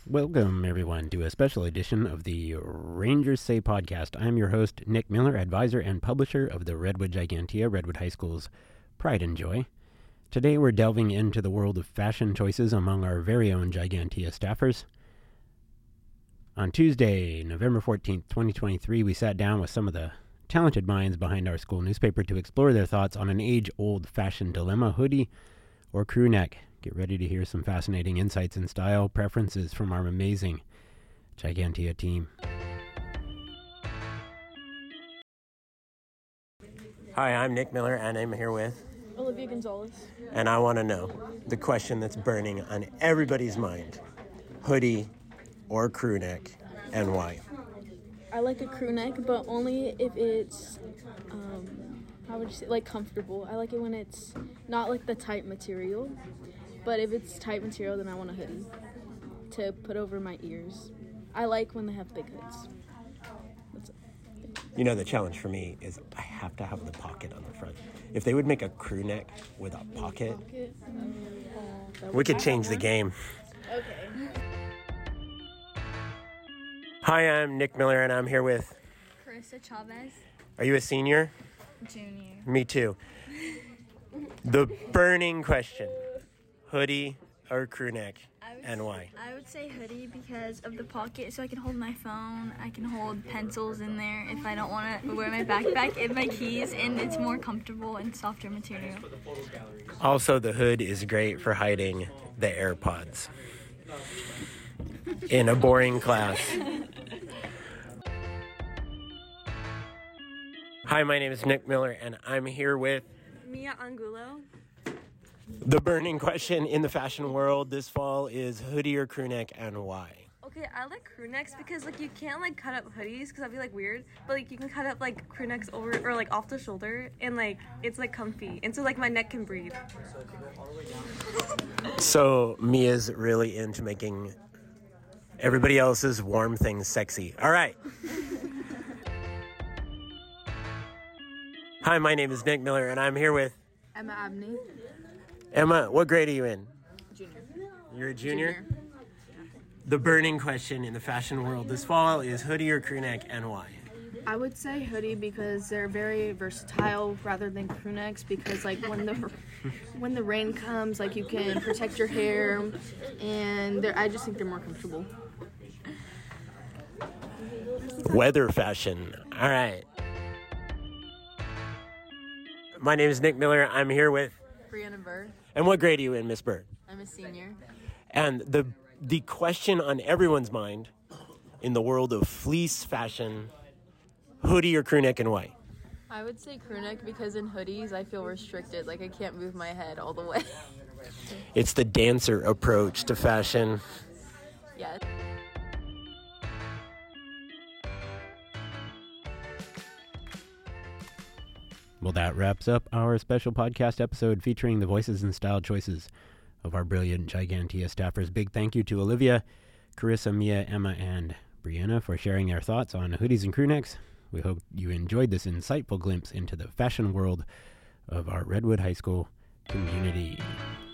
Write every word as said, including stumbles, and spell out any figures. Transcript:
Welcome, everyone, to a special edition of the Rangers Say podcast. I'm your host, Nick Miller, advisor and publisher of the Redwood Gigantea, Redwood High School's pride and joy. Today, we're delving into the world of fashion choices among our very own Gigantea staffers. On Tuesday, November fourteenth, twenty twenty-three, we sat down with some of the talented minds behind our school newspaper to explore their thoughts on an age-old fashion dilemma: hoodie or crew neck. Get ready to hear some fascinating insights and style preferences from our amazing Gigantea team. Hi, I'm Nick Miller, and I'm here with Olivia Gonzalez. And I want to know the question that's burning on everybody's mind: hoodie or crew neck, and why? I like a crew neck, but only if it's, um, how would you say, like comfortable. I like it when it's not like the tight material. But if it's tight material, then I want a hoodie to put over my ears. I like when they have big hoods. That's it. You know, the challenge for me is I have to have the pocket on the front. If they would make a crew neck with a pocket, pocket? Oh, we could change the game. Okay. Hi, I'm Nick Miller, and I'm here with Carissa Chavez. Are you a senior? Junior. Me too. The burning question: hoodie or crew neck, and why? I would say hoodie because of the pocket, so I can hold my phone. I can hold pencils in there if I don't want to wear my backpack and my keys, and it's more comfortable and softer material. Also, the hood is great for hiding the AirPods in a boring class. Hi, my name is Nick Miller, and I'm here with Mia Angulo. The burning question in the fashion world this fall is hoodie or crew neck, and why? Okay, I like crew necks because like you can't like cut up hoodies because that'd be like weird, but like you can cut up like crew necks over or like off the shoulder, and like it's like comfy, and so like my neck can breathe. So Mia's really into making everybody else's warm things sexy. All right. Hi, my name is Nick Miller, and I'm here with Emma Abney. Emma. What grade are you in? Junior. You're a junior? The burning question in the fashion world this fall is hoodie or crew neck, and why? I would say hoodie because they're very versatile rather than crew necks, because like when the when the rain comes, like you can protect your hair, and I just think they're more comfortable. Weather fashion. All right. My name is Nick Miller. I'm here with Brianna Burr. And what grade are you in, Miss Burr? I'm a senior. And the the question on everyone's mind in the world of fleece fashion: hoodie or crew neck, and why? I would say crew neck because in hoodies I feel restricted. Like I can't move my head all the way. It's the dancer approach to fashion. Yeah. Well, that wraps up our special podcast episode featuring the voices and style choices of our brilliant Gigantea staffers. Big thank you to Olivia, Carissa, Mia, Emma, and Brianna for sharing their thoughts on hoodies and crew necks. We hope you enjoyed this insightful glimpse into the fashion world of our Redwood High School community.